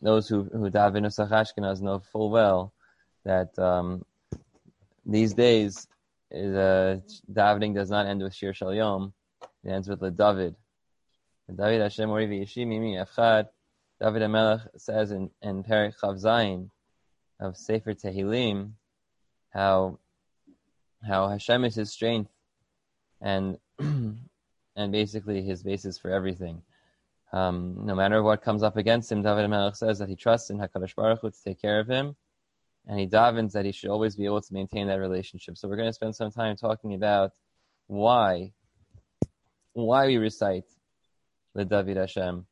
those who daven Nusach Ashkenaz know full well that these days davening does not end with Shir Shal Yom. It ends with LeDavid. David Hashem Ori V'Yishi Mimi Echad. David HaMelech says in Perek Chav Zayin of Sefer Tehillim how Hashem is his strength and basically his basis for everything. No matter what comes up against him, David HaMelech says that he trusts in HaKadosh Baruch Hu to take care of him, and he davens that he should always be able to maintain that relationship. So we're going to spend some time talking about why we recite the David Hashem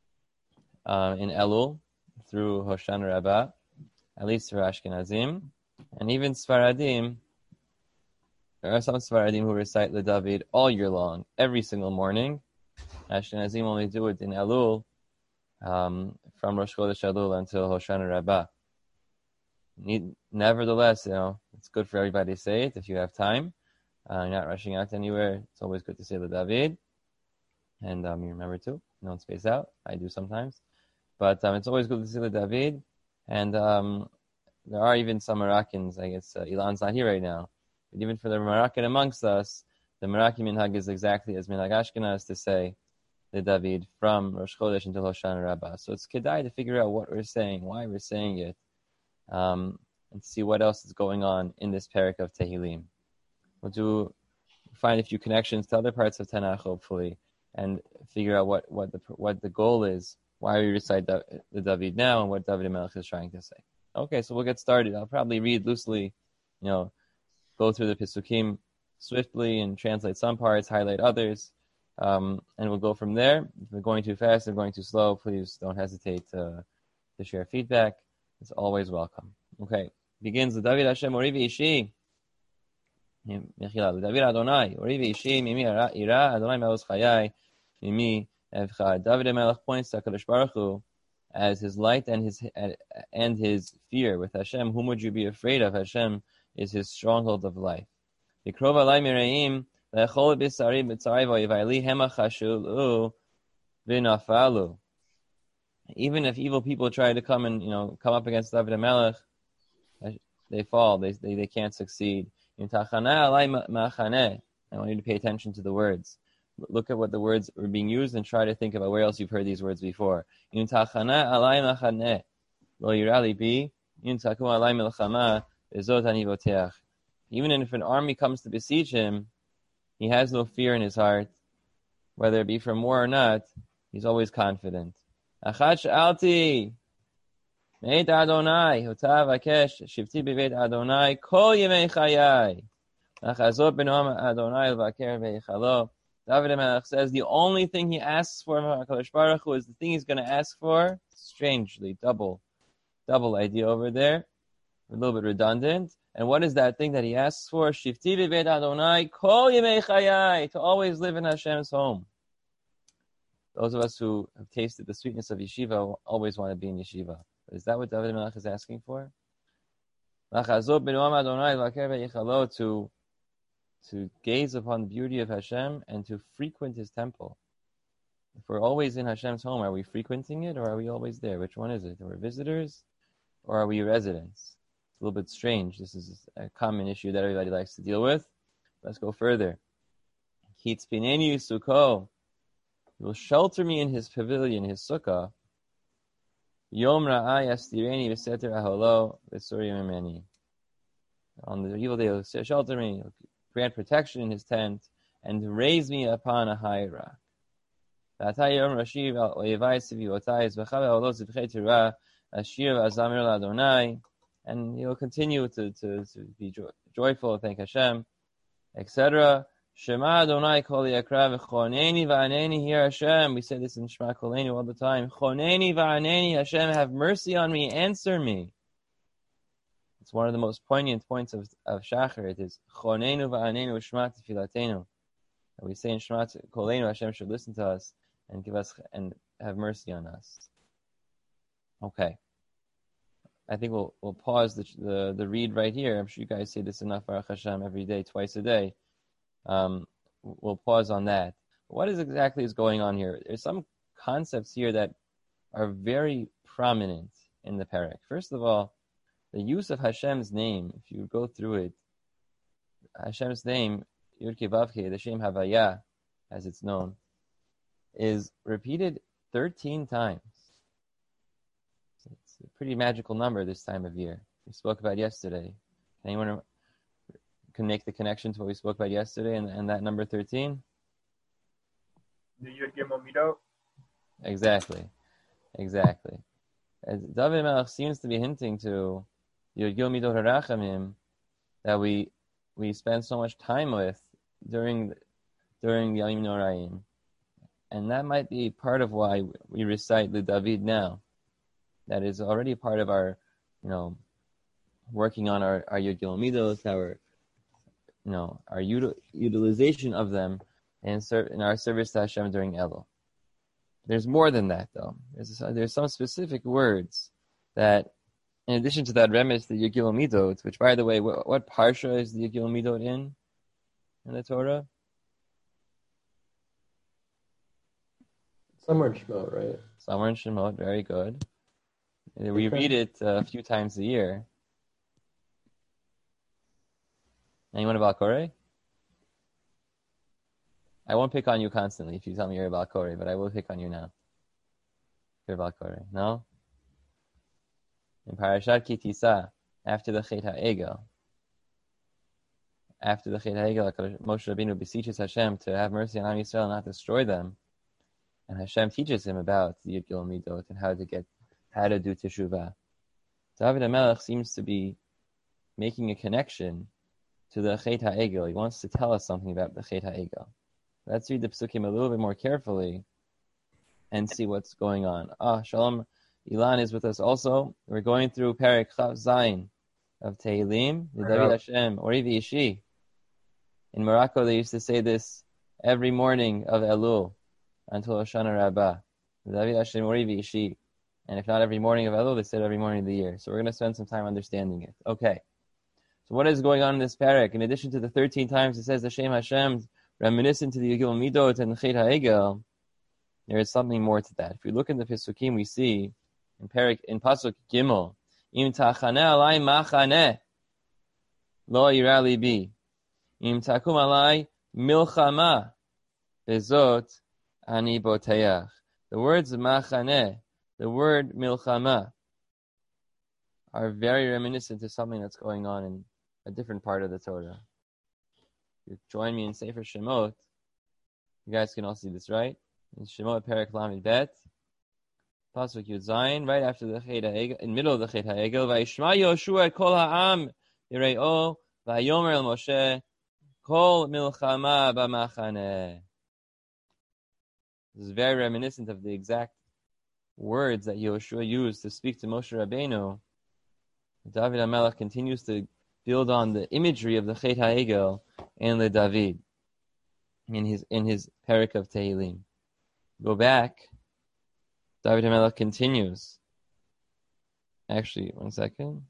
in Elul through Hoshana Rabbah, at least for Ashkenazim, and even Sfaradim. There are some Sfaradim who recite the David all year long, every single morning. Ashkenazim only do it in Elul, from Rosh Chodesh Elul until Hoshana Rabbah. Nevertheless, it's good for everybody to say it if you have time. You're not rushing out anywhere. It's always good to say the David. And you remember to, don't space out. I do sometimes. But it's always good to say the David. And there are even some Moroccans, I guess Ilan's not here right now. But even for the Moroccan amongst us, the Moroccan minhag is exactly as minhag Ashkenaz to say the David from Rosh Chodesh until Hoshana Rabbah. So it's kedai to figure out what we're saying, why we're saying it, and see what else is going on in this parak of Tehillim. We'll find a few connections to other parts of Tanakh, hopefully, and figure out what the goal is, why we recite the David now, and what David HaMelech is trying to say. Okay, so we'll get started. I'll probably read loosely, go through the Pesukim swiftly and translate some parts, highlight others, and we'll go from there. If we're going too fast or going too slow, please don't hesitate to share feedback. It's always welcome. Okay, begins the David Hashem Ori V'Yishi. David Adonai Ori V'Yishi Mimi Ira Adonai Melech Chayai Mimi Evchad. David HaMelech points to HaKadosh Baruch Hu as his light and his fear. With Hashem, whom would you be afraid of? Hashem is his stronghold of life. Yikrov alai mireim le'echol b'sari b'tzari v'yivayli hema chashulu v'nafalu. Even if evil people try to come up against David HaMelech, they fall. They can't succeed. I want you to pay attention to the words. Look at what the words are being used and try to think about where else you've heard these words before. Even if an army comes to besiege him, he has no fear in his heart. Whether it be from war or not, he's always confident. Achad sh'alti Meit Adonai Hotav Akesh Shivti B'Beit Adonai Kol Yemei Chayai Achazot B'Noam Adonai L'Vaker V'Yichalo. David HaMelech says the only thing he asks for from HaKadosh Baruch Hu is the thing he's going to ask for. Strangely, double idea over there. A little bit redundant. And what is that thing that he asks for? Shivti B'Beit Adonai Kol Yemei Chayai, to always live in Hashem's home. Those of us who have tasted the sweetness of yeshiva always want to be in yeshiva. But is that what David HaMelech is asking for? To gaze upon the beauty of Hashem and to frequent His temple. If we're always in Hashem's home, are we frequenting it or are we always there? Which one is it? Are we visitors or are we residents? It's a little bit strange. This is a common issue that everybody likes to deal with. Let's go further. Kitzpineni Sukkah. He will shelter me in His pavilion, His sukkah. Yom ra'ai astireni v'seter aholo v'suri mimeni. On the evil day, He'll shelter me, He'll grant protection in His tent, and raise me upon a high rock. And He'll continue to be joyful, thank Hashem, etc. Shema Adonai kol yakra v'choneni v'aneni, hear Hashem. We say this in Shema Kolenu all the time. Choneni v'aneni, Hashem, have mercy on me, answer me. It's one of the most poignant points of Shachar. It is Chonenu v'anenu Shema Tefilatenu. And we say in Shema Kolenu, Hashem should listen to us and give us and have mercy on us. Okay, I think we'll pause the read right here. I'm sure you guys say this enough, Baruch Hashem, every day, twice a day. We'll pause on that. What exactly is going on here? There's some concepts here that are very prominent in the parak. First of all, the use of Hashem's name, if you go through it, Hashem's name, Yud-Kei Vav-Kei, the Shem Havaya, as it's known, is repeated 13 times. It's a pretty magical number this time of year. We spoke about yesterday. Anyone can make the connection to what we spoke about yesterday and that number 13? The Yud Gimel Midot? Exactly. As David Melech seems to be hinting to Yud Gimel Midot HaRachamim that we spend so much time with during Yom Noraim. And that might be part of why we recite the David now. That is already part of our, working on our Yud Gimel Midot, our utilization of them in our service to Hashem during Elul. There's more than that, though. There's some specific words that, in addition to that remes, the Yud Gimel Midot, which, by the way, what parsha is the Yud Gimel Midot in the Torah? Somewhere in Shemot, right? Somewhere in Shemot, very good. We read it a few times a year. Anyone about Koreh? I won't pick on you constantly if you tell me you're about Koreh, but I will pick on you now. You're about Koreh. No? In Parashat Ki Tisa, after the Chet HaEgel, Moshe Rabbeinu beseeches Hashem to have mercy on Am Yisrael and not destroy them. And Hashem teaches him about the Yud Gimel Midot and how to do Teshuvah. David HaMelech seems to be making a connection to the Chet HaEgel. He wants to tell us something about the Chet HaEgel. Let's read the Psukim a little bit more carefully and see what's going on. Shalom Ilan is with us also. We're going through Perek Chav Zayin of Tehillim, the David Hashem, Ori V'ishi. In Morocco, they used to say this every morning of Elul until Hoshana Rabbah. David Hashem, Ori V'ishi. And if not every morning of Elul, they said every morning of the year. So we're going to spend some time understanding it. Okay. So what is going on in this parak? In addition to the 13 times it says the Shem Hashem, reminiscent to the Yud Gimel Midot and the Chet HaEgel, there is something more to that. If we look in the Pesukim, we see in Pasuk Gimel, Im tachaneh alai machaneh, lo yira libi. Im takum alai milchama, bezot ani boteach. The words machaneh, the word milchama, are very reminiscent to something that's going on in a different part of the Torah. You join me in Sefer Shemot. You guys can all see this, right? In Shemot Perek Lamed Bet, Pasuk Yud Zayin, right after the Chet HaEgel, in the middle of the Chet HaEgel, Vayishma Yoshua et kol ha'am yire'o, vayomer el Moshe, kol milchama b'machaneh. This is very reminiscent of the exact words that Yoshua used to speak to Moshe Rabbeinu. David HaMelech continues to build on the imagery of the Chet HaEgel and the David in his Perek of Tehillim. Go back. David HaMelech continues. Actually, one second.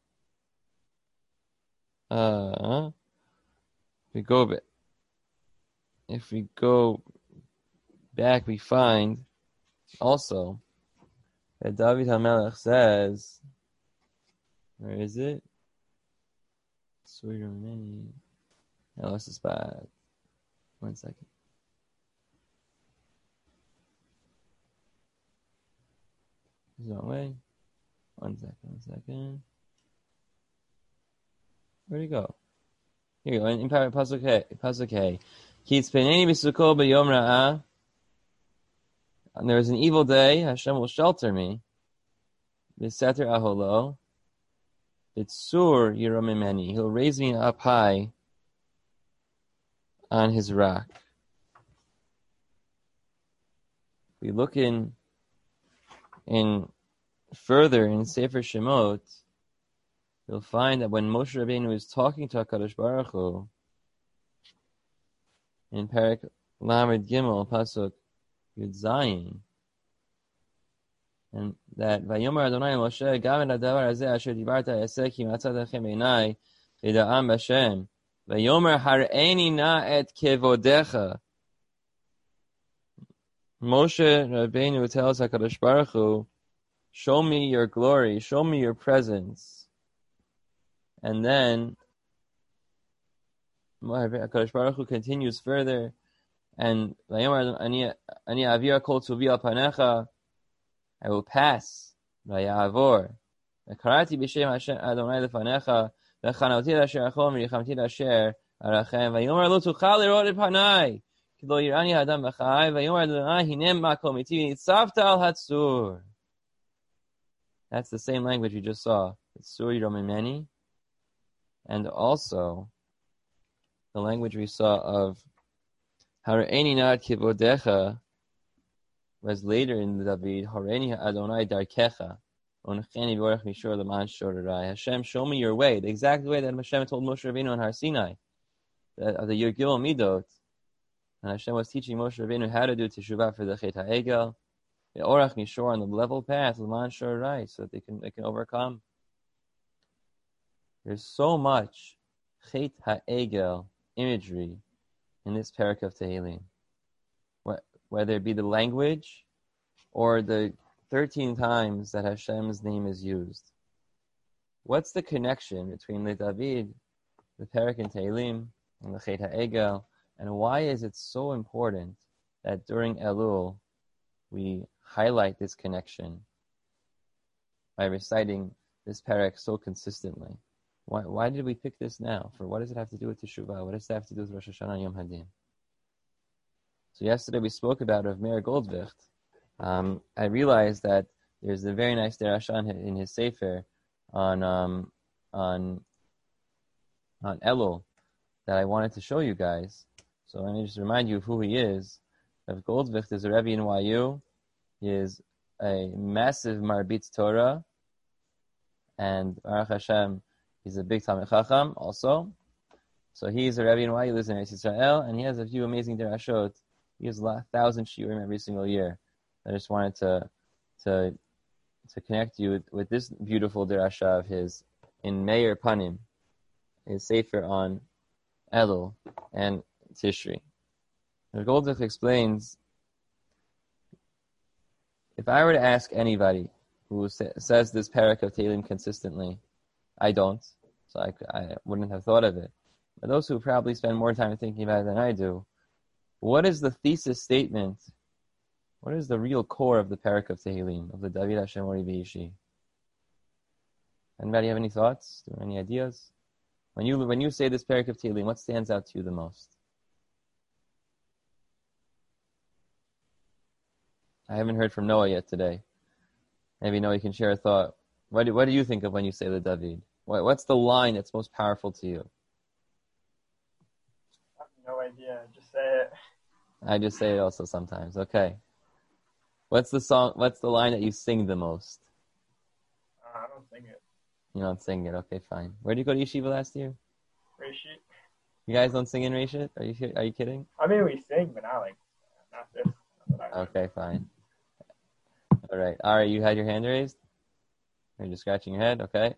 If we go back, we find also that David HaMelech says, where is it? Sweeter many. I lost the spot. 1 second. Is the wrong way? 1 second. Where'd he go? Here you go. In Pasuk Hey. Ki tzpeneni b'suko b'yom ra'ah. And there is an evil day. Hashem will shelter me. B'seter aholo. B'tzur yiromimeni. He'll raise me up high on his rock. We look in further in Sefer Shemot, you'll find that when Moshe Rabbeinu is talking to HaKadosh Baruch Hu, in Perek Lamed Gimel, Pasuk Yud Zayin, and that Vayomer Adonai Moshe Gam et hadavar hazeh asher dibarta yaseh ki matzat lechem einai v'da'am b'Shem Vayomer har'eni na et kevodecha. Moshe Rabbeinu tells HaKadosh Baruch Hu show me your glory, show me your presence. And then HaKadosh Baruch Hu continues further, and I will pass. Vayavor. Karati b'shem Hashem Adonai lefanecha, v'chanoti l'asher achol v'richamti l'asher arachem, v'yomer lo tuchal lirot et panai, ki lo yirani hadam b'chai, v'yomer Adonai hinem makom iti v'nitzavta al hatzur. That's the same language we just saw. It's Sur Yiromimeni, and also the language we saw of Hareini Nad Kivodecha was later in the David, Hareini Adonai Darkecha, Oncheni Borech Mishor Leman Shorerai. Hashem, show me your way, the exact way that Hashem told Moshe Rabbeinu on Har Sinai, of the Yud Gimel Midot. And Hashem was teaching Moshe Rabbeinu how to do Teshuvah for the Chet HaEgel, the Orach Mishor on the level path, Leman Shorerai, so that they can overcome. There's so much Chet HaEgel imagery in this parak of Tehillim, whether it be the language or the 13 times that Hashem's name is used. What's the connection between the David, the parak in Tehillim, and the Chet HaEgel, and why is it so important that during Elul we highlight this connection by reciting this parak so consistently? Why did we pick this now? For what does it have to do with Teshuvah? What does it have to do with Rosh Hashanah and Yom Hadin? So yesterday we spoke about Rav Meir Goldvicht. I realized that there's a very nice derasha in his sefer on Elul that I wanted to show you guys. So let me just remind you of who he is. Rav Goldvicht is a Rebbe in YU. He is a massive Marbitz Torah, and Baruch Hashem, he's a big Talmid Chacham also. So he's a Rebbe in YU, he lives in Eretz Yisrael, and he has a few amazing derashot. He has 1,000 shiurim every single year. I just wanted to connect you with this beautiful derasha of his in Meir Panim, his sefer on Elul and Tishri. The Goldvicht explains, if I were to ask anybody who says this parak of Tehillim consistently, I don't, so I wouldn't have thought of it. But those who probably spend more time thinking about it than I do, what is the thesis statement? What is the real core of the parak of Tehillim, of the David Hashem Ori V'Yishi? Anybody have any thoughts or any ideas? When you say this parak of Tehillim, what stands out to you the most? I haven't heard from Noah yet today. Maybe Noah, you can share a thought. What do you think of when you say the David? What's the line that's most powerful to you? I have no idea. Just say it. I just say it also sometimes. Okay. What's the line that you sing the most? I don't sing it. You don't sing it. Okay, fine. Where did you go to yeshiva last year? Reshit. You guys don't sing in Reshit? Are you kidding? I mean, we sing, but not this. Okay, fine. All right. Ari, you had your hand raised? You're just scratching your head? Okay.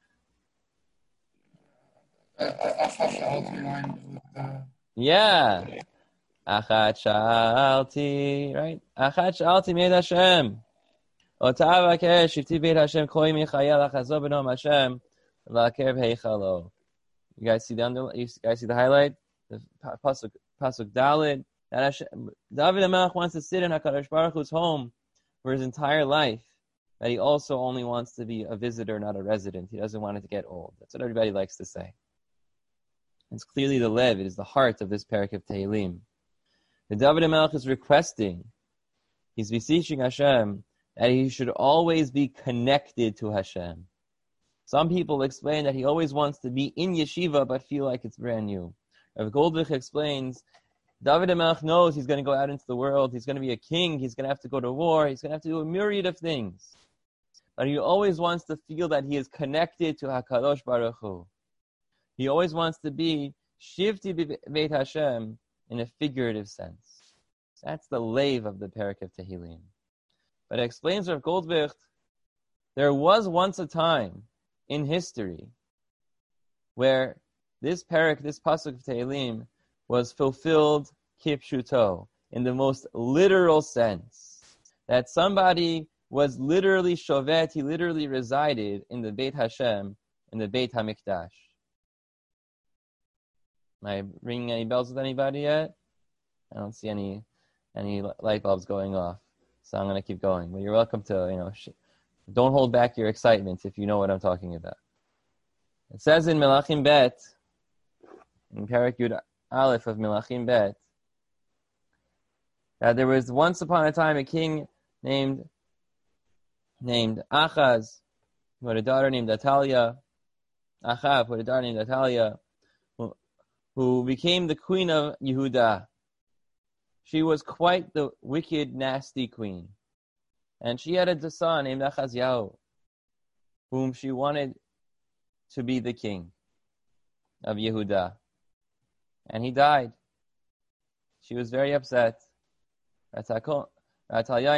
Yeah. Achat Shalti, right? Achat Shalti made Hashem. Otava Keresh Shifti Beit Hashem Koi Michayel Achazo Benom Hashem V'Akev Heichalo. You guys see the highlight? The pasuk Daled. That Hashem, David HaMelech wants to sit in HaKadosh Baruch Hu's home for his entire life. That he also only wants to be a visitor, not a resident. He doesn't want it to get old. That's what everybody likes to say. It's clearly the lev. It is the heart of this parak of Tehillim. The David HaMelech is requesting, he's beseeching Hashem that he should always be connected to Hashem. Some people explain that he always wants to be in yeshiva but feel like it's brand new. Rav Goldvicht explains, David HaMelech knows he's going to go out into the world, he's going to be a king, he's going to have to go to war, he's going to have to do a myriad of things. But he always wants to feel that he is connected to HaKadosh Baruch Hu. He always wants to be Shivti Beit Hashem in a figurative sense. That's the lave of the parak of Tehillim. But it explains Rav Goldvicht, there was once a time in history where this parak, this pasuk of Tehillim, was fulfilled kipshuto, in the most literal sense. That somebody was literally shovet. He literally resided in the Beit Hashem, in the Beit HaMikdash. Am I ringing any bells with anybody yet? I don't see any light bulbs going off, so I'm going to keep going. But you're welcome to, don't hold back your excitement if you know what I'm talking about. It says in Melachim Bet, in Perek Yud Aleph of Melachim Bet, that there was once upon a time a king named Achaz, who had a daughter named Atalia, Achav, who had a daughter named Atalia, who became the queen of Yehuda. She was quite the wicked, nasty queen. And she had a son named Achazyahu, whom she wanted to be the king of Yehuda. And he died. She was very upset. So what do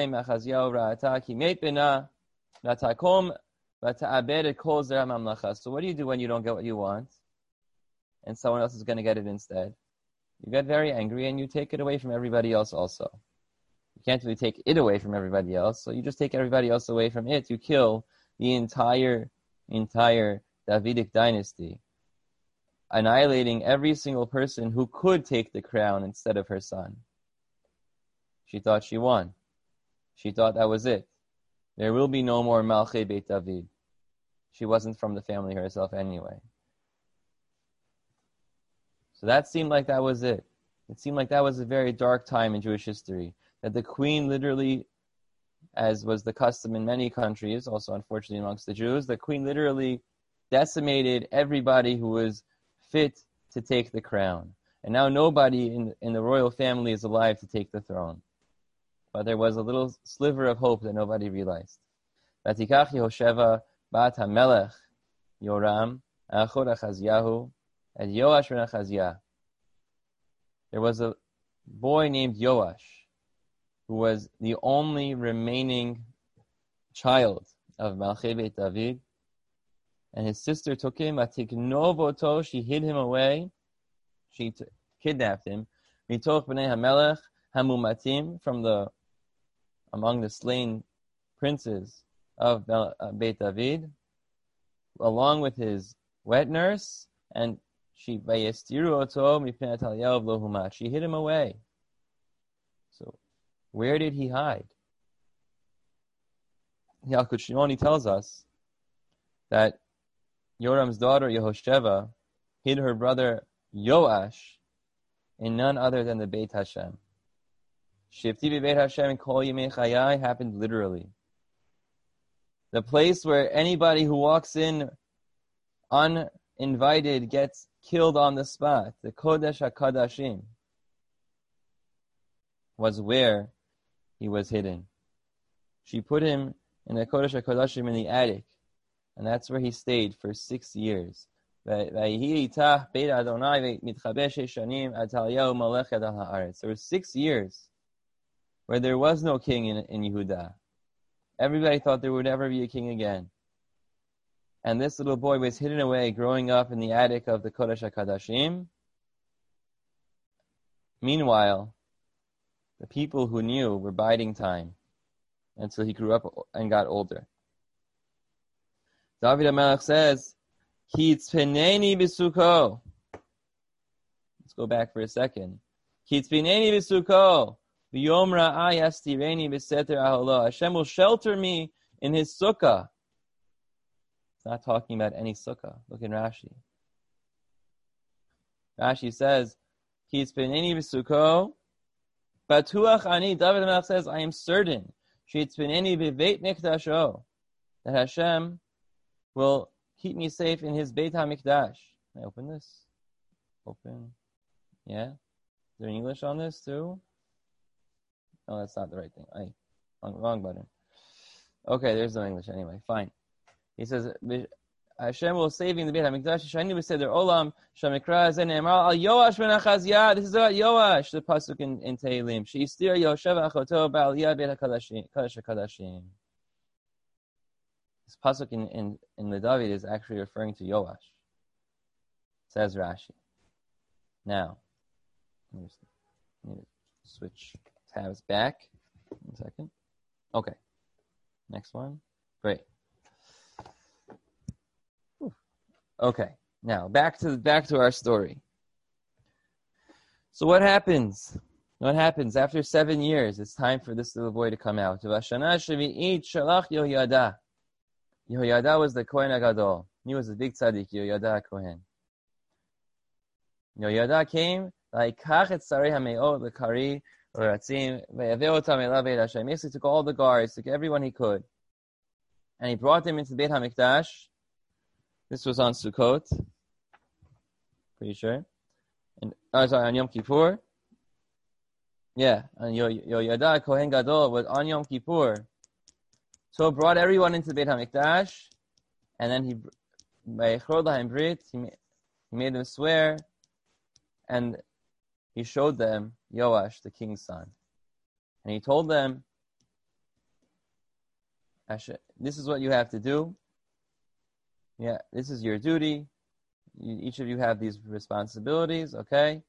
you do when you don't get what you want and someone else is going to get it instead? You get very angry and you take it away from everybody else also. You can't really take it away from everybody else, so you just take everybody else away from it. You kill the entire Davidic dynasty, annihilating every single person who could take the crown instead of her son. She thought she won. She thought that was it. There will be no more Malchei Beit David. She wasn't from the family herself anyway. So that seemed like that was it. It seemed like that was a very dark time in Jewish history. That the queen literally, as was the custom in many countries, also unfortunately amongst the Jews, the queen literally decimated everybody who was fit to take the crown. And now nobody in the royal family is alive to take the throne. But there was a little sliver of hope that nobody realized. Vatikach Yehosheva bat HaMelech Yoram Achor Achazyahu et Yoash ben Achaziyah. There was a boy named Yoash who was the only remaining child of Malchei Beit David. And his sister took him, Atiknovoto, she hid him away. She kidnapped him. Mitoch b'nei HaMelech Hamumatim, from among the slain princes of Beit David, along with his wet nurse, and she vayestiru oto mipnei Ataliyahu v'lo humat. She hid him away. So, where did he hide? Yalkut Shimoni tells us that Yoram's daughter Yehosheva hid her brother Yoash in none other than the Beit Hashem. Shifti Beit Hashem Kol Yemei Chayai happened literally. The place where anybody who walks in uninvited gets killed on the spot, the Kodesh HaKadashim, was where he was hidden. She put him in the Kodesh HaKadashim in the attic, and that's where he stayed for 6 years. There were 6 years where there was no king in Yehuda. Everybody thought there would never be a king again. And this little boy was hidden away, growing up in the attic of the Kodesh HaKadashim. Meanwhile, the people who knew were biding time until he grew up and got older. David HaMelech says, Ki tzpeneni b'suko. Let's go back for a second. Ki tzpeneni b'suko. V'yom ra'ah yastireni b'seter aholo. Hashem will shelter me in his sukkah. It's not talking about any sukkah. Look in Rashi. Rashi says, Ki tzpeneni b'suko. Batuach ani. David HaMelech says, I am certain. She tzpeneni b'beit mikdasho. That Hashem will keep me safe in his Beit HaMikdash. Can I open this? Open. Yeah? Is there English on this too? No, that's not the right thing. Wrong button. Okay, there's no English anyway. Fine. He says, Hashem will save me in the Beit HaMikdash. Shani b'seder olam, shamikra zene'emar al Yoash ben Achaziyah. This is about Yoash, the pasuk in Tehillim. She'istir Yosheva achoto ba'aliyah Beit HaKadashim. This pasuk in the David is actually referring to Yoash. Says Rashi. Now, I need to switch tabs back. 1 second. Okay. Next one. Great. Okay. Now back to our story. So what happens? What happens after 7 years? It's time for this little boy to come out. Vashana Shvi'it Shalach Yehoyada. Yehoyada was the Kohen Agadol. He was a big tzaddik. Yehoyada Kohen. Yehoyada came Laikach et Sarei Hameot Lekari Ratzim Ve'aveh Otam Elav Beit Hashem. Basically took all the guards, took everyone he could, and he brought them into Beit Hamikdash. This was on Sukkot, pretty sure. And on Yom Kippur. Yeah, and Yehoyada Kohen Gadol was on Yom Kippur. So brought everyone into Beit Hamikdash, and then he made them swear, and he showed them Yoash, the king's son. And he told them, this is what you have to do. Yeah, this is your duty. Each of you have these responsibilities, okay?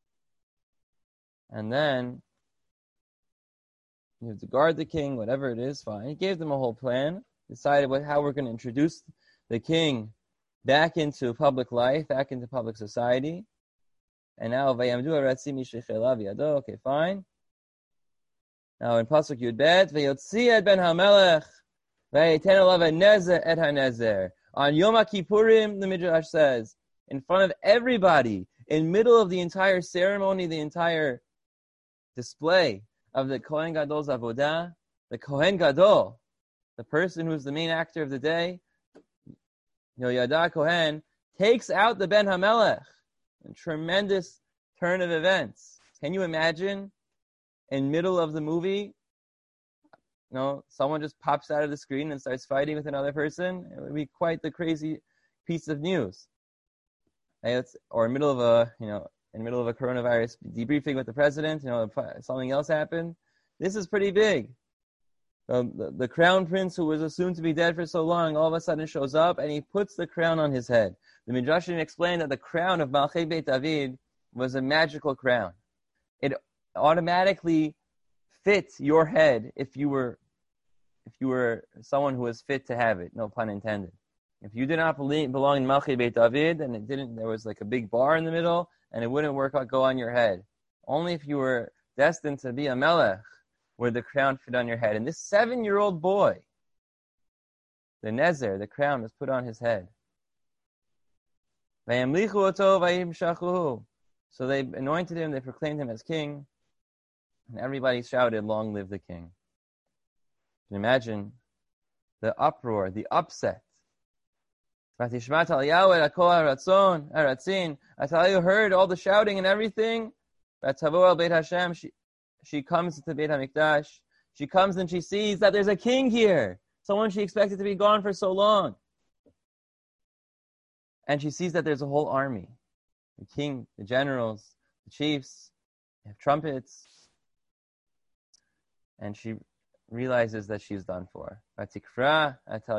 And then you have to guard the king, whatever it is, fine. He gave them a whole plan, decided how we're going to introduce the king back into public life, back into public society. And now, okay, fine. Now in Pasuk Yud Bet, Vayotzi et ben HaMelech, Vayeten alav nezer et hanezer. On Yom Kippurim, the Midrash says, in front of everybody, in middle of the entire ceremony, the entire display of the Kohen Gadol's Avodah, the Kohen Gadol, the person who's the main actor of the day, Yehoyada Kohen, takes out the Ben HaMelech. A tremendous turn of events. Can you imagine, in middle of the movie, someone just pops out of the screen and starts fighting with another person? It would be quite the crazy piece of news. Or in middle of a coronavirus debriefing with the president, something else happened. This is pretty big. The crown prince, who was assumed to be dead for so long, all of a sudden shows up and he puts the crown on his head. The Midrashim explained that the crown of Malchei Beit David was a magical crown. It automatically fit your head if you were someone who was fit to have it. No pun intended. If you did not belong in Malchei Beit David, and there was like a big bar in the middle, and it wouldn't go on your head. Only if you were destined to be a melech would the crown fit on your head. And this 7-year-old boy, the nezer, the crown, was put on his head. So they anointed him, they proclaimed him as king, and everybody shouted, "Long live the king." You can imagine the uproar, the upset. Ataliyahu heard all the shouting and everything. She comes to Beit HaMikdash. She comes and she sees that there's a king here, someone she expected to be gone for so long. And she sees that there's a whole army. The king, the generals, the chiefs, they have trumpets. And she realizes that she's done for. Because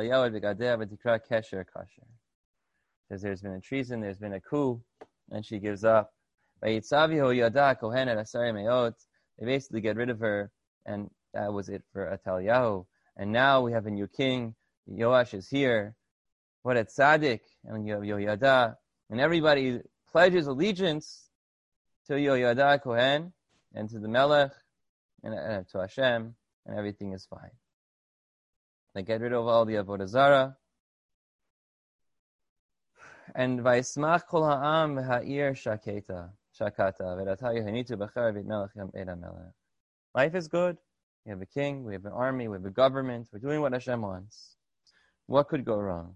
there's been a treason, there's been a coup, and she gives up. They basically get rid of her, and that was it for Ataliyahu. And now we have a new king. Yoash is here. What a tzaddik, and you have Yehoyada, and everybody pledges allegiance to Yehoyada Kohen and to the Melech and to Hashem, and everything is fine. They get rid of all the Avodah Zarah. And Vaismach kol ha'am ha'ir shakata v'rata Yehonitu b'char v'et melech et hamelech. Life is good. We have a king, we have an army, we have a government. We're doing what Hashem wants. What could go wrong?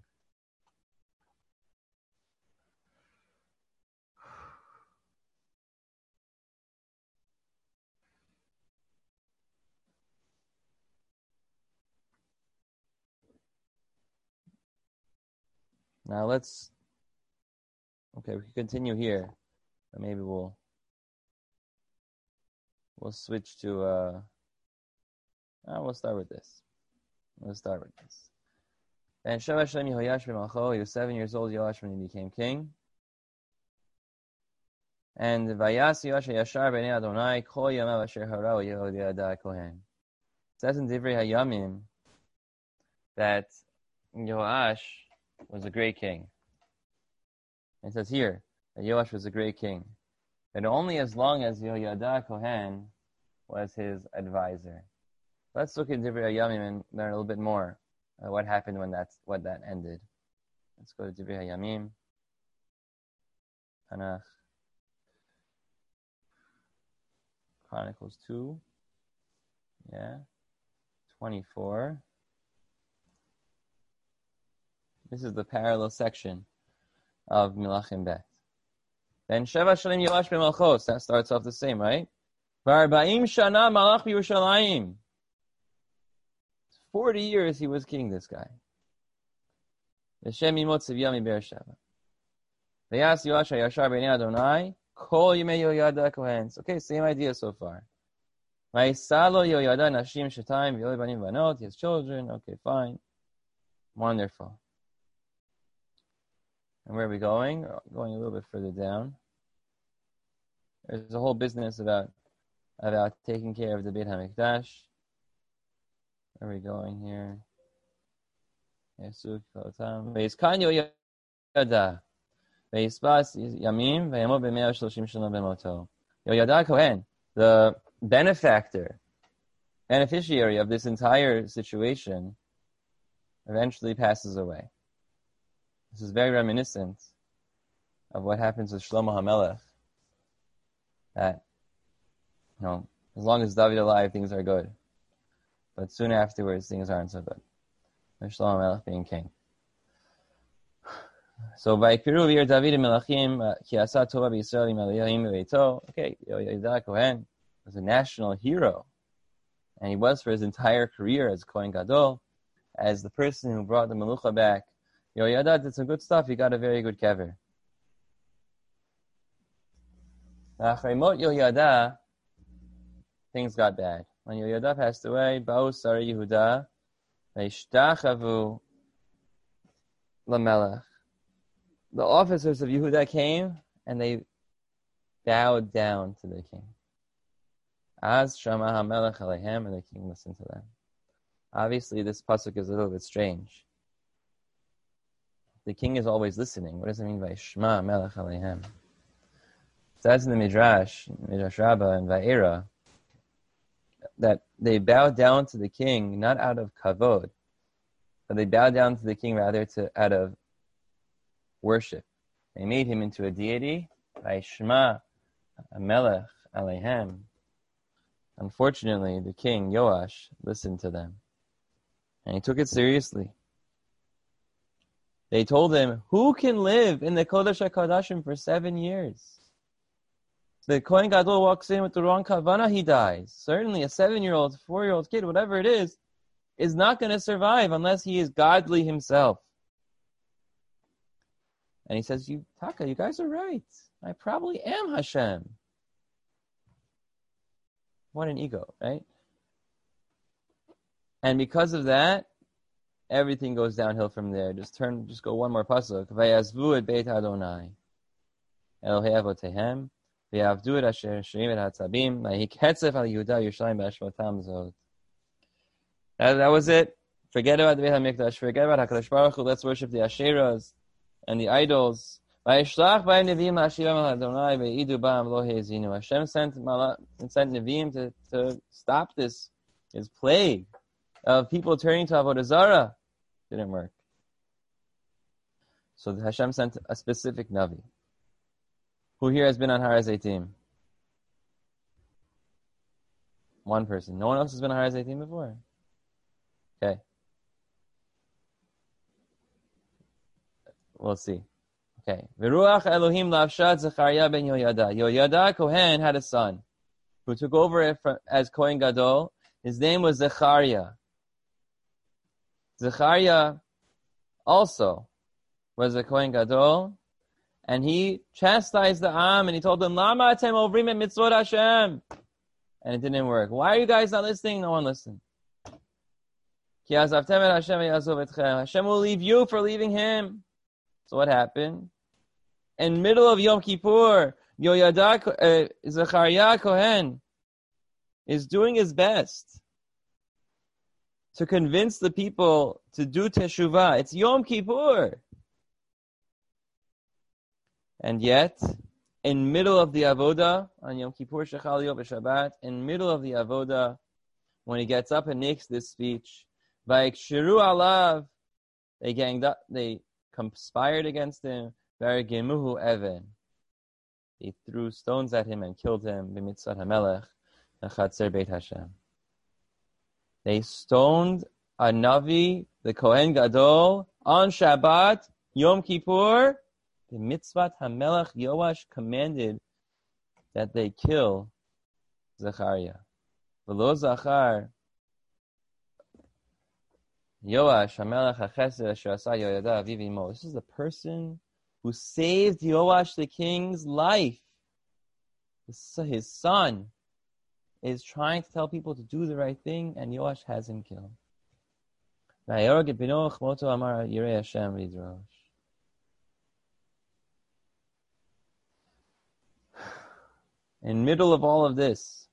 Now we can continue here, but maybe we'll switch to, we'll start with this. And Hashem Yehoyash b'malcho, he was 7 years old, Yoash, when he became king. And Vayas Yoash Yashar b'nei Adonai, kol yamav asher hara Yehoyada Kohen. It says in Divrei Hayamim that Yoash was a great king. It says here that Yoash was a great king, but only as long as Yehoyada Kohen was his advisor. Let's look at Divrei Hayamim and learn a little bit more what happened when that ended. Let's go to Divrei Hayamim. Tanakh. Chronicles 2. 24. This is the parallel section of Melachim Bet. Then Sheva Shalim Yoash b'Malchos. That starts off the same, right? V'arba'im shana malach b'Yerushalayim. 40 years he was king, this guy. V'shem imot Tzivya miBe'er Sheva. V'yas Yoash ha'yashar b'nei Adonai kol yimei Yehoyada Kohen. Okay, same idea so far. V'yisalo Yehoyada nashim shetayim v'yolei banim v'banot. He has children. Okay, fine. Wonderful. And where are we going? We're going a little bit further down. There's a whole business about taking care of the Beit HaMikdash. Where are we going here? Ve'iskan Yehoyada ve'isbas yamim ve'yamot b'mea shloshim shana b'moto. Yehoyada Kohen, the beneficiary of this entire situation, eventually passes away. This is very reminiscent of what happens with Shlomo HaMelech. That, as long as David is alive, things are good. But soon afterwards, things aren't so good. With Shlomo HaMelech being king. So, Vayikpiru v'yer David Melachim ki asa tova b'Yisrael im Elohim bebeito. Okay, Yehoyada Kohen was a national hero. And he was for his entire career as Kohen Gadol, as the person who brought the Melucha back. Yehoyada did some good stuff. He got a very good kever. After Mot Yehoyada, things got bad. When Yehoyada passed away, Ba'u Sari Yehuda, Ve'ishtachavu Lamelech. The officers of Yehuda came and they bowed down to the king. Az Shama HaMelech Alehem, and the king listened to them. Obviously, this pasuk is a little bit strange. The king is always listening. What does it mean by Shema Melech Alehem? It says in the Midrash Rabbah and Va'era, that they bowed down to the king not out of kavod, but they bowed down to the king rather out of worship. They made him into a deity by Shema Melech Alehem. Unfortunately, the king Yoash listened to them, and he took it seriously. They told him, who can live in the Kodesh HaKodashim for 7 years? The Kohen Gadol walks in with the wrong kavanah, he dies. Certainly a 7-year-old, 4-year-old kid, whatever it is not going to survive unless he is godly himself. And he says, you guys are right. I probably am Hashem. What an ego, right? And because of that, everything goes downhill from there. Just go one more pasuk. Vayazvu et Beit Adonai Elohei Avotehem v'yavdu et asher shirim et hatzabim v'hiketzef al Yehuda Yerushalayim b'ashvatam zot. That was it. Forget about the Beit HaMikdash. Forget about HaKadosh Baruch Hu. Let's worship the Asheras and the idols. Vayishlach b'ayim neviim la'ashiram al Adonai v'yidu ba'am lo he'ezinu. Hashem sent neviim to stop this plague of people turning to Avodah Zarah. Didn't work. So Hashem sent a specific Navi. Who here has been on Har HaZeitim? One person. No one else has been on Har HaZeitim before? Okay. We'll see. Okay. V'ruach Elohim la'avshat Zechariah ben Yehoyada. Yehoyada Kohen had a son who took over as Kohen Gadol. His name was Zechariah. Zechariah also was a Kohen Gadol, and he chastised the Am, and he told them, Lama atem ovrim et mitzvot Hashem. And it didn't work. Why are you guys not listening? No one listened. Ki azavtem et Hashem v'yazov etchem. Hashem will leave you for leaving him. So what happened? In middle of Yom Kippur, Zechariah Kohen is doing his best to convince the people to do teshuvah. It's Yom Kippur. And yet, in middle of the avoda, on Yom Kippur, Shechal Yom Shabbat, in middle of the avoda, when he gets up and makes this speech, Vayikshiru alav, they ganged up, they conspired against him, Varigemuhu even. They threw stones at him and killed him, B'mitzvah HaMelech, Chatzer Beit Hashem. They stoned a Navi, the Kohen Gadol, on Shabbat, Yom Kippur. The Mitzvah HaMelech Yoash commanded that they kill Zechariah. V'lo Zachar Yoash HaMelech HaChesed Asher Asa Yoyada Aviv Imo. This is the person who saved Yoash the king's life. His son is trying to tell people to do the right thing, and Yoash has him killed. In middle of all of this,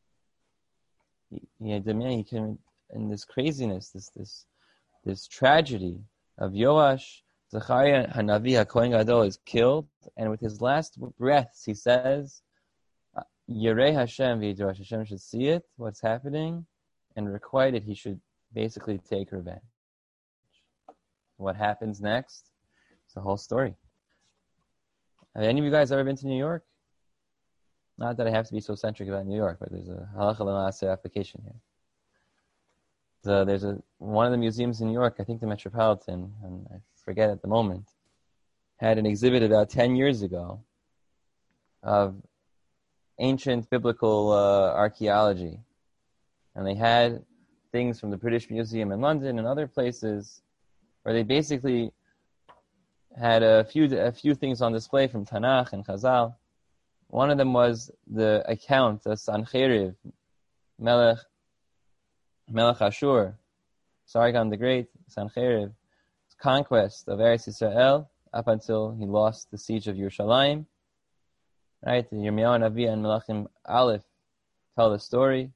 in this craziness, this tragedy of Yoash, Zechariah Hanavi HaKohen Gadol is killed, and with his last breaths, he says, Yirei Hashem v'yidrash. Hashem should see it, what's happening, and requite it. He should basically take revenge. What happens next? It's the whole story. Have any of you guys ever been to New York? Not that I have to be so centric about New York, but there's a halacha l'maaseh application here. There's one of the museums in New York, I think the Metropolitan, and I forget at the moment, had an exhibit about 10 years ago of ancient biblical archaeology. And they had things from the British Museum in London and other places where they basically had a few things on display from Tanakh and Chazal. One of them was the account of Sancheriv, Melech Ashur, Sargon the Great, Sancheriv's conquest of Eretz Yisrael up until he lost the siege of Yerushalayim. Right, the Yirmiyahu Navi and Melachim Aleph tell the story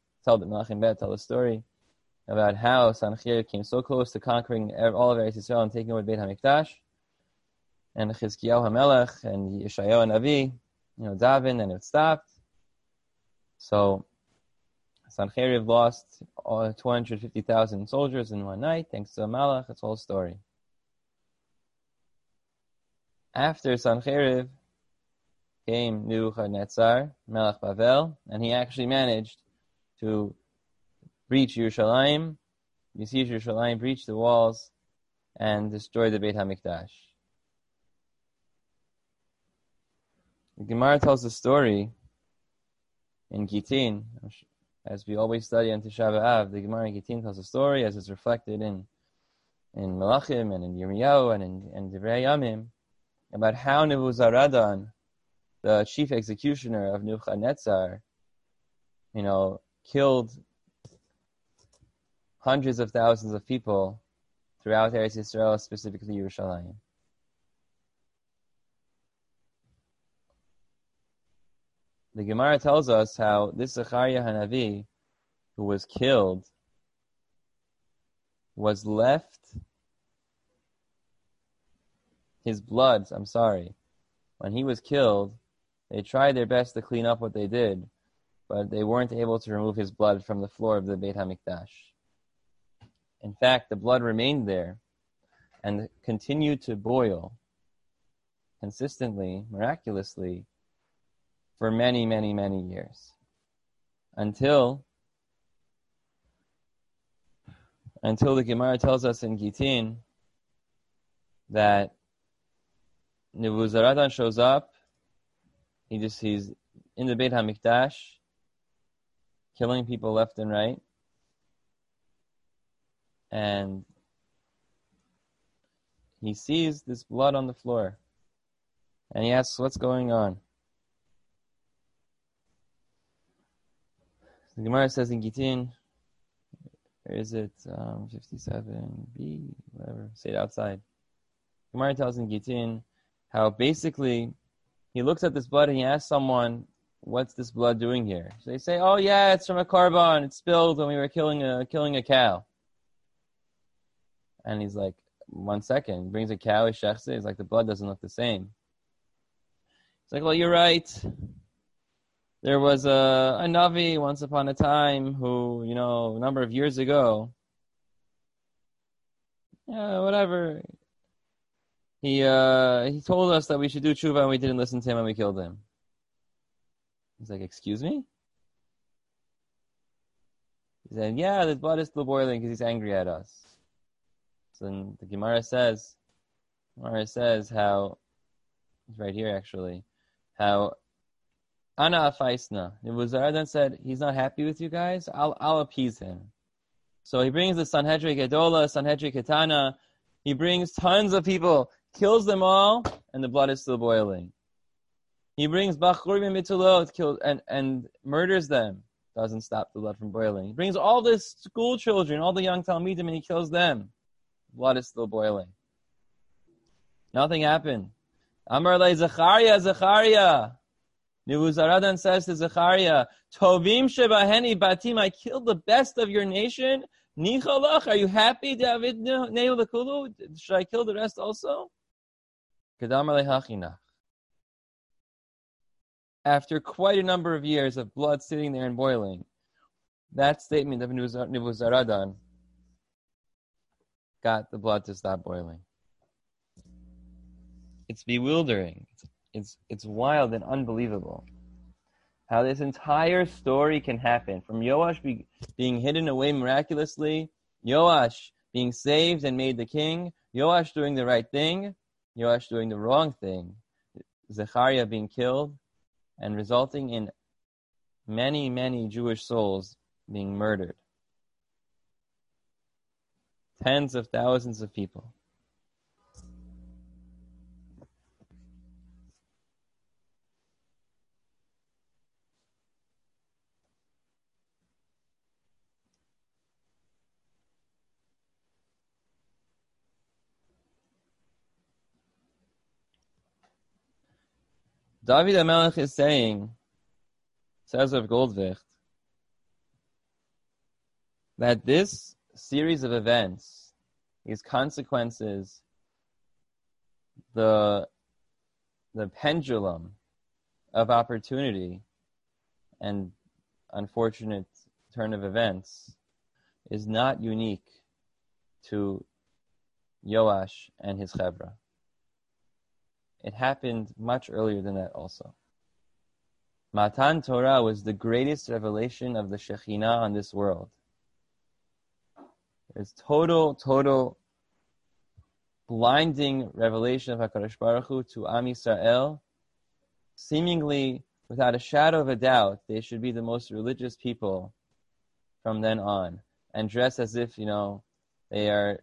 about how Sancheriv came so close to conquering all of Eretz Yisrael and taking over Beit HaMikdash. And Chizkiyahu HaMelech and Yeshayahu Navi, daven, and it stopped. So Sancheriv lost 250,000 soldiers in one night, thanks to Malach. It's a whole story. After Sancheriv came Nebuchadnezzar, Melech Bavel, and he actually managed to breach Yerushalayim, besiege Yerushalayim, breach the walls, and destroy the Beit HaMikdash. The Gemara tells the story in Gittin, as we always study on Tisha B'Av. The Gemara in Gittin tells a story as it's reflected in Melachim and in Yirmiyahu and in Divrei Yamim about how Nebuzaradan, the chief executioner of Nebuchadnezzar, killed hundreds of thousands of people throughout Eretz Yisrael, specifically Yerushalayim. The Gemara tells us how this Zechariah Hanavi, who was killed, was left, when he was killed, they tried their best to clean up what they did, but they weren't able to remove his blood from the floor of the Beit HaMikdash. In fact, the blood remained there and continued to boil consistently, miraculously, for many, many, many years. Until the Gemara tells us in Gittin that Nebuzaradan shows up. He's in the Beit HaMikdash, killing people left and right. And he sees this blood on the floor. And he asks, what's going on? The Gemara says in Gittin, where is it? 57b, whatever. Say it outside. The Gemara tells in Gittin how basically he looks at this blood and he asks someone, what's this blood doing here? So they say, oh yeah, it's from a korban. It spilled when we were killing a cow. And he's like, 1 second. He brings a cow, he shechs it. He's like, the blood doesn't look the same. He's like, well, you're right. There was a Navi once upon a time who, a number of years ago, whatever. He told us that we should do tshuva and we didn't listen to him and we killed him. He's like, excuse me? He said, yeah, the blood is still boiling because he's angry at us. So then the Gemara says how, it's right here actually, how Ana Afaisna, Nebuzaradan said, he's not happy with you guys, I'll appease him. So he brings the Sanhedrin Gedola, Sanhedrin Ketana, he brings tons of people, kills them all, and the blood is still boiling. He brings Bachurim and Mitulot, kills and murders them. Doesn't stop the blood from boiling. He brings all the school children, all the young Talmidim, and he kills them. Blood is still boiling. Nothing happened. Amar le Zechariah. Nebuzaradan says to Zechariah, Tovim shebaheni batim, I killed the best of your nation. Nichalach, are you happy, David Neulakulu? Should I kill the rest also? Kedamar le hachinach. After quite a number of years of blood sitting there and boiling, that statement of Nebuzaradan got the blood to stop boiling. It's bewildering. It's wild and unbelievable how this entire story can happen. From Yoash being hidden away miraculously, Yoash being saved and made the king, Yoash doing the right thing, Yoash doing the wrong thing, Zechariah being killed, and resulting in many, many Jewish souls being murdered. Tens of thousands of people. David HaMelech is saying, says of Goldvicht, that this series of events, these consequences, the pendulum of opportunity and unfortunate turn of events is not unique to Yoash and his Chevra. It happened much earlier than that also. Matan Torah was the greatest revelation of the Shekhinah on this world. It's total blinding revelation of HaKadosh Baruch Hu to Am Yisrael. Seemingly, without a shadow of a doubt, they should be the most religious people from then on, and dress as if they are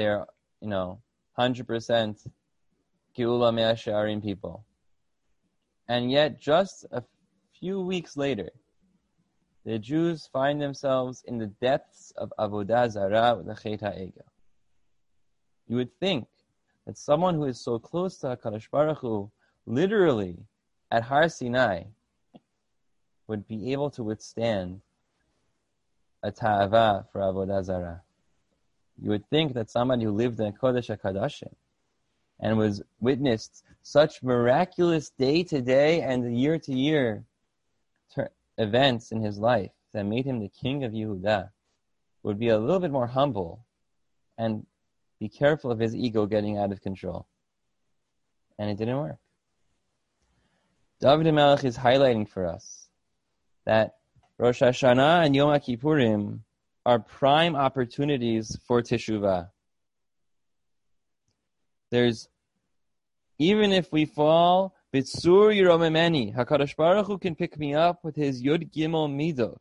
100% Geula Mea She'arim people. And yet, just a few weeks later, the Jews find themselves in the depths of Avodah Zarah with the Chet HaEgel. You would think that someone who is so close to HaKadosh Baruch Hu, literally at Har Sinai, would be able to withstand a ta'ava for Avodah Zarah. You would think that somebody who lived in Kodesh HaKadashim and was witnessed such miraculous day-to-day and year-to-year events in his life that made him the king of Yehuda would be a little bit more humble and be careful of his ego getting out of control. And it didn't work. David HaMelech is highlighting for us that Rosh Hashanah and Yom Kippurim are prime opportunities for teshuvah. Even if we fall, Bitsur Yeromemeni, HaKadosh Baruch Hu can pick me up with his Yud Gimel Midot.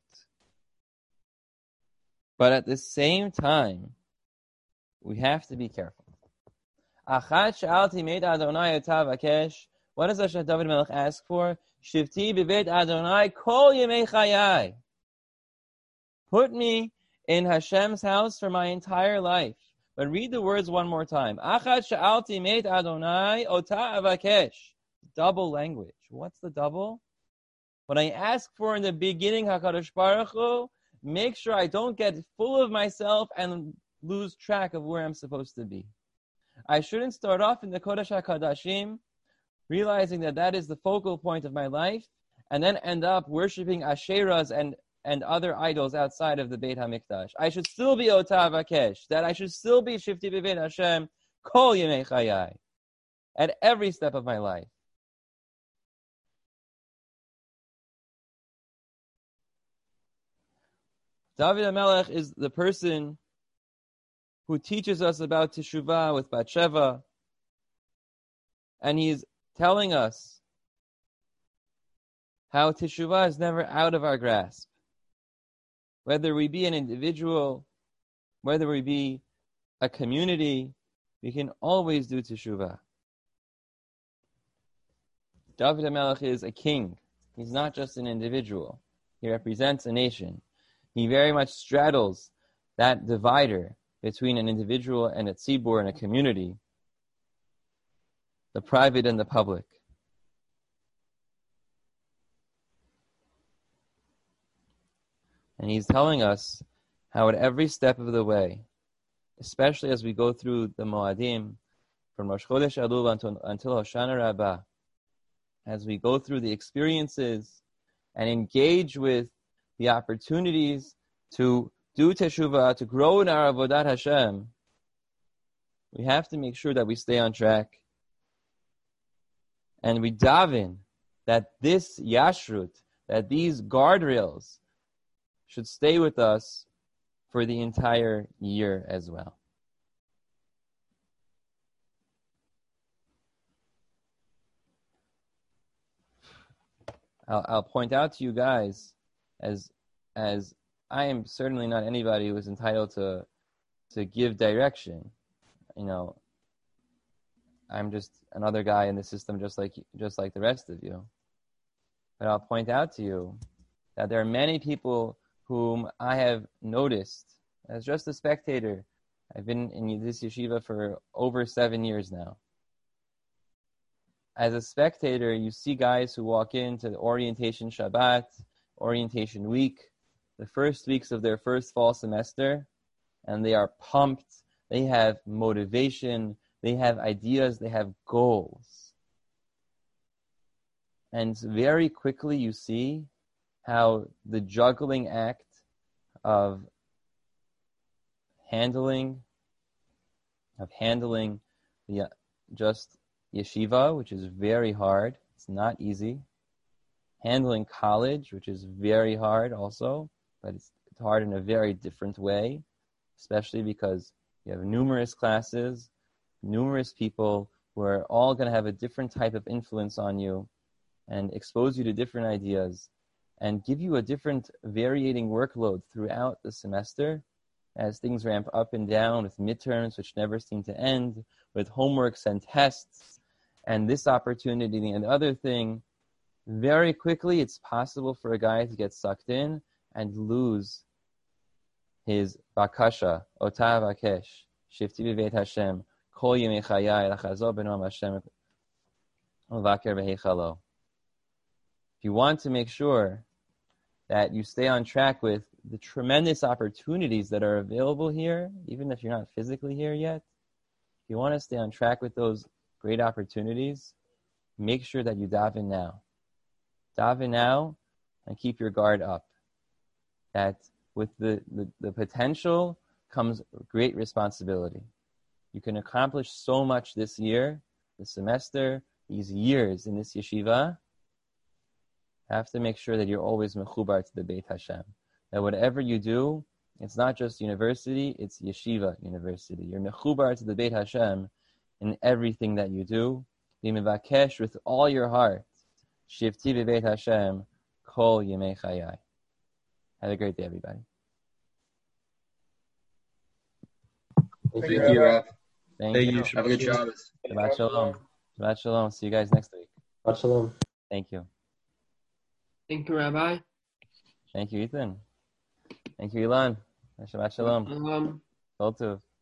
But at the same time, we have to be careful. Achat Sha'alti Meit Adonai Otav Akesh. What does David HaMelech ask for? Shivti B'Beit Adonai Kol Yemei Chayai. Put me in Hashem's house for my entire life. But read the words one more time. Achat Sha'alti Meit Adonai Otav Akesh. Double language. What's the double? When I ask for in the beginning, HaKadosh Baruch Hu, make sure I don't get full of myself and lose track of where I'm supposed to be. I shouldn't start off in the Kodesh HaKadashim, realizing that is the focal point of my life, and then end up worshiping Asherahs and other idols outside of the Beit HaMikdash. I should still be Otav Akesh, that I should still be Shifti B'Beit Hashem, Kol Yemei Chayai, at every step of my life. David HaMelech is the person who teaches us about Teshuvah with Bathsheba, and he's telling us how Teshuvah is never out of our grasp. Whether we be an individual, whether we be a community, we can always do Teshuvah. David HaMelech is a king. He's not just an individual. He represents a nation. He very much straddles that divider between an individual and a tzibur and a community, the private and the public. And he's telling us how at every step of the way, especially as we go through the Moadim, from Rosh Chodesh Elul until Hoshana Rabbah, as we go through the experiences and engage with the opportunities to do Teshuvah, to grow in our Avodat Hashem, we have to make sure that we stay on track. And we daven that this Yashrut, that these guardrails should stay with us for the entire year as well. I'll point out to you guys, as I am certainly not anybody who is entitled to give direction. You know, I'm just another guy in the system, just like the rest of you. But I'll point out to you that there are many people whom I have noticed as just a spectator. I've been in this yeshiva for over 7 years now. As a spectator, you see guys who walk into the orientation Shabbat, orientation week, the first weeks of their first fall semester, and they are pumped. They have motivation. They have ideas. They have goals. And very quickly you see how the juggling act of handling the just yeshiva, which is very hard. It's not easy. Handling college, which is very hard also, but it's hard in a very different way, especially because you have numerous classes, numerous people who are all going to have a different type of influence on you and expose you to different ideas and give you a different varying workload throughout the semester as things ramp up and down with midterms, which never seem to end, with homeworks and tests, and this opportunity and the other thing. Very quickly, it's possible for a guy to get sucked in and lose his bakasha, otav akesh, shifti b'veit Hashem, kol yemei chayai, lachazor b'noam Hashem, uvaker b'heichalo. If you want to make sure that you stay on track with the tremendous opportunities that are available here, even if you're not physically here yet, if you want to stay on track with those great opportunities, make sure that you daven now. Daven now and keep your guard up. That with the potential comes great responsibility. You can accomplish so much this year, this semester, these years in this yeshiva. Have to make sure that you're always mechubar to the Beit Hashem. That whatever you do, it's not just university, it's yeshiva university. You're mechubar to the Beit Hashem in everything that you do. Be mevakesh with all your heart. Shifti b'Beit Hashem, kol yemei chayai. Have a great day, everybody. Thank you, Rav. Thank you. Have a good job. Shabbat shalom. Shabbat shalom. See you guys next week. Shabbat shalom. Thank you. Thank you, Rabbi. Thank you, Ethan. Thank you, Ilan. Shabbat shalom. Kol tov.